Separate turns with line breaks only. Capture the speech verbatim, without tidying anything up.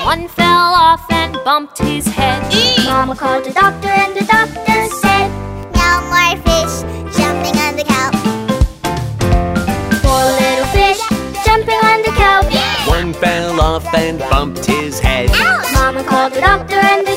One fell off and bumped his head.
E.
Mama called the doctor and the doctor said,
no more fish jumping on the cow.
Four little fish jumping on the cow.
One fell off and bumped his head.
Ouch!
Mama called the doctor and the